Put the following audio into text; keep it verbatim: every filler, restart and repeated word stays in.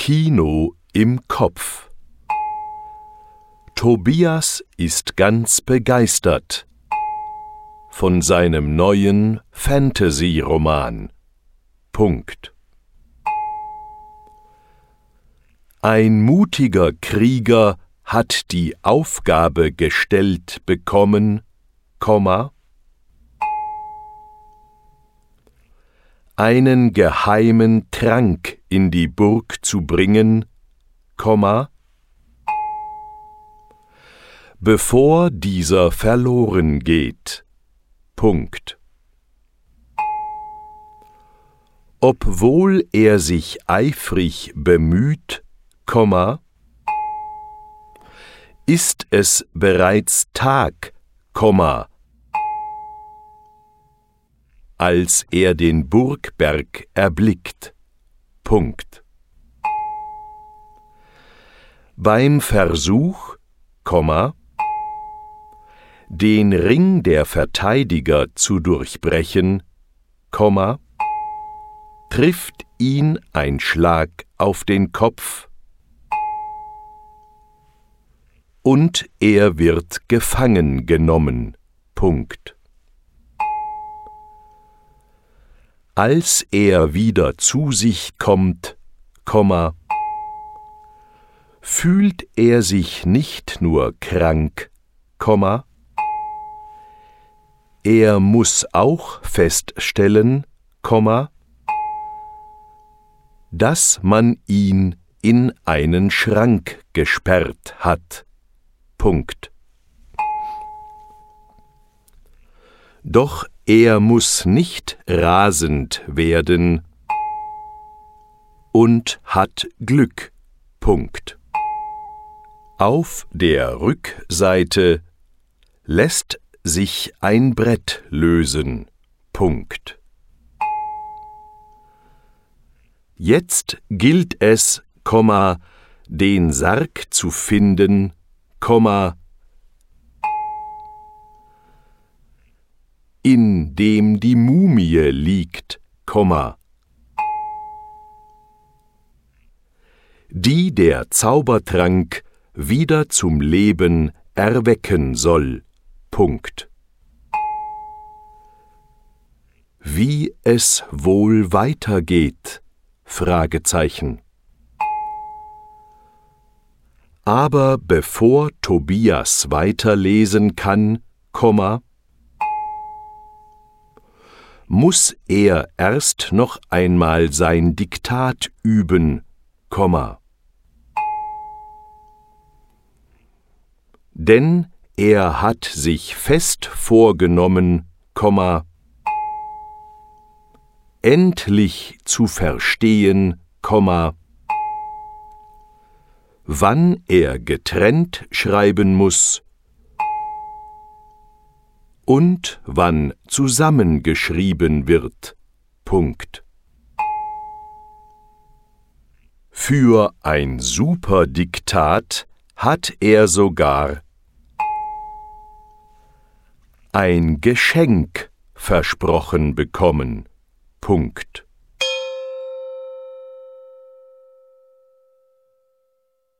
Kino im Kopf. Tobias ist ganz begeistert von seinem neuen Fantasy-Roman. Punkt. Ein mutiger Krieger hat die Aufgabe gestellt bekommen, Komma, einen geheimen Trank in die Burg zu bringen, Komma, bevor dieser verloren geht. Punkt. Obwohl er sich eifrig bemüht, Komma, ist es bereits Tag, Komma, als er den Burgberg erblickt. Punkt. Beim Versuch, Komma, den Ring der Verteidiger zu durchbrechen, Komma, trifft ihn ein Schlag auf den Kopf und er wird gefangen genommen. Punkt. Als er wieder zu sich kommt, Komma, fühlt er sich nicht nur krank, Komma, er muss auch feststellen, Komma, dass man ihn in einen Schrank gesperrt hat. Punkt. Doch er muss nicht rasend werden und hat Glück. Punkt. Auf der Rückseite lässt sich ein Brett lösen. Punkt. Jetzt gilt es, Komma, den Sarg zu finden, Komma, in dem die Mumie liegt, Komma, die der Zaubertrank wieder zum Leben erwecken soll. Punkt. Wie es wohl weitergeht? Fragezeichen. Aber bevor Tobias weiterlesen kann, Komma, muss er erst noch einmal sein Diktat üben, Komma. Denn er hat sich fest vorgenommen, Komma, endlich zu verstehen, Komma, wann er getrennt schreiben muss und wann zusammengeschrieben wird. Punkt. Für ein Superdiktat hat er sogar ein Geschenk versprochen bekommen. Punkt.